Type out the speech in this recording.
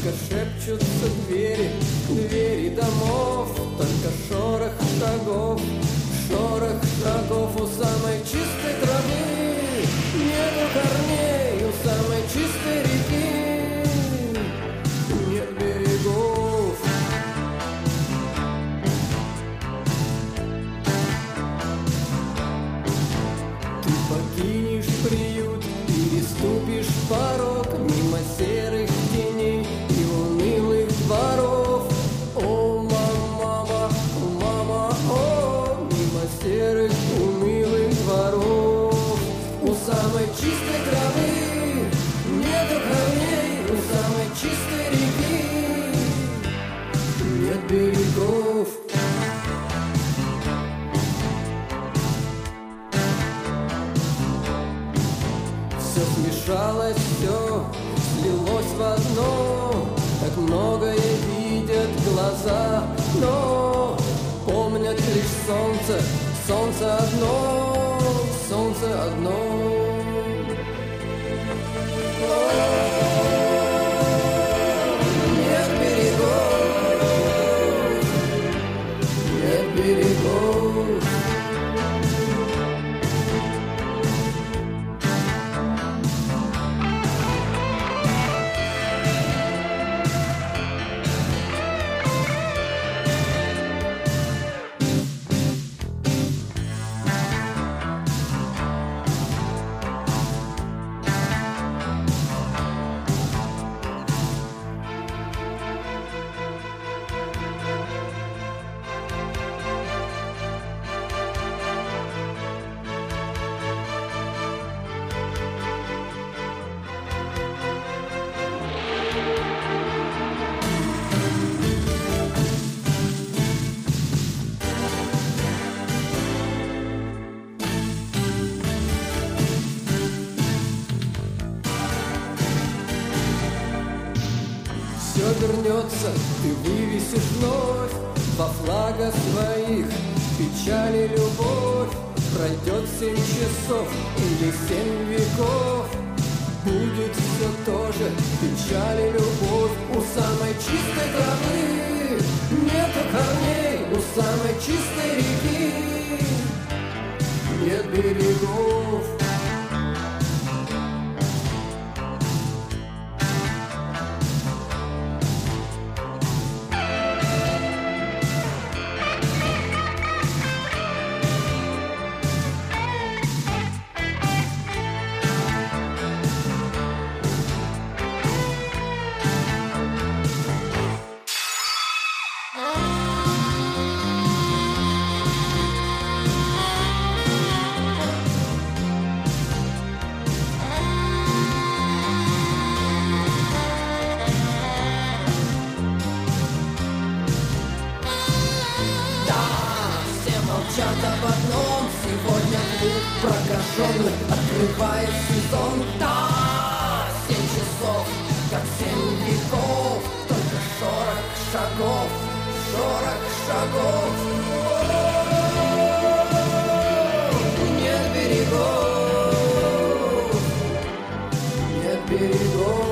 шепчутся двери, двери домов. Только шорох шагов у самой чистой травы. Нету корней у самой чистой реки, нет берегов. Ты покинешь приют, переступишь порог мимо серых теней и унылых дворов. О, мама, мама, о, мимо серых унылых дворов. У самой чистой травы нету корней, у самой чистой реки нет берегов. Все смешалось, все слилось в одно. Так многое видят глаза, но помнят лишь солнце, солнце одно, солнце одно. Нет берегов, нет берегов. Все вернется, ты вывесишь вновь во флагах своих печаль и любовь. Пройдет 7 часов или 7 веков, будет все то же печаль и любовь. У самой чистой травы нету корней, у самой чистой реки нет берегов. Молчат об одном, сегодня клуб прокаженных открывает сезон. Да, 7 часов, как 7 веков, только шорох шагов, шорох шагов. Нет берегов, нет берегов.